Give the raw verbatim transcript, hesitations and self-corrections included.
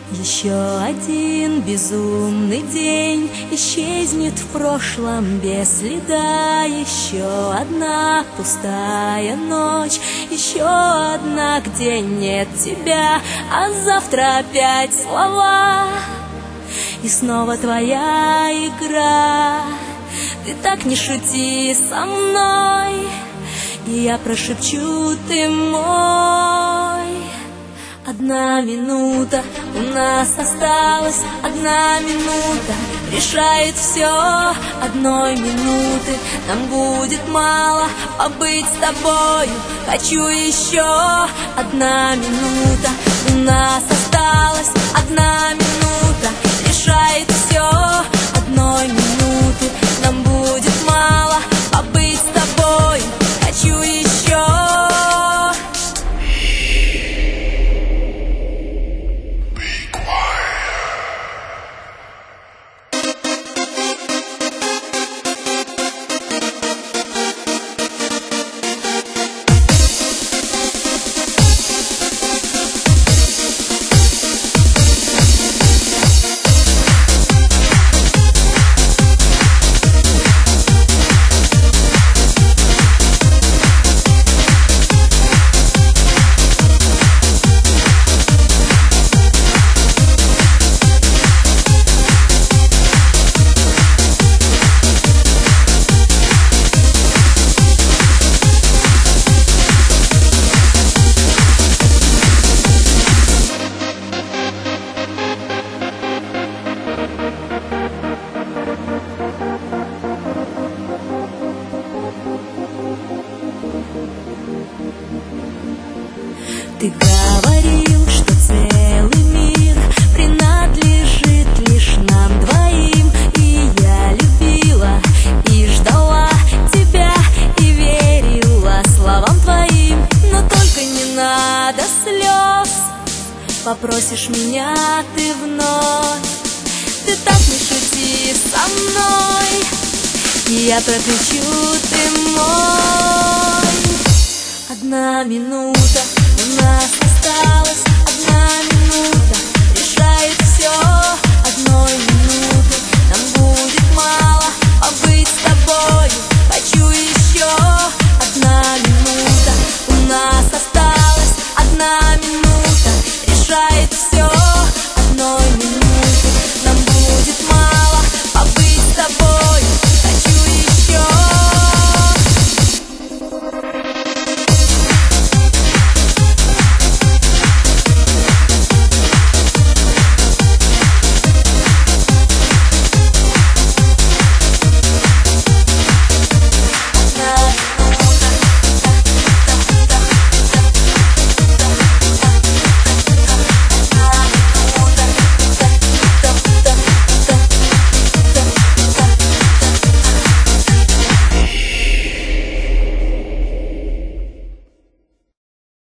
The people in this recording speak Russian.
Еще один безумный день исчезнет в прошлом без следа. Еще одна пустая ночь, еще одна, где нет тебя. А завтра опять слова, и снова твоя игра. Ты так не шути со мной, и я прошепчу: ты мой. Одна минута у нас осталась, одна минута решает все. Одной минуты нам будет мало побыть с тобою. Хочу еще. Одна минута у нас осталась, одна минута решает все. Одной минуты нам будет мало побыть с тобою. Хочу еще. Ты говорил, что целый мир принадлежит лишь нам двоим. И я любила и ждала тебя, и верила словам твоим. Но только не надо слез, попросишь меня ты вновь. Ты так не шути со мной, и я прокричу: ты мой. Одна минута у нас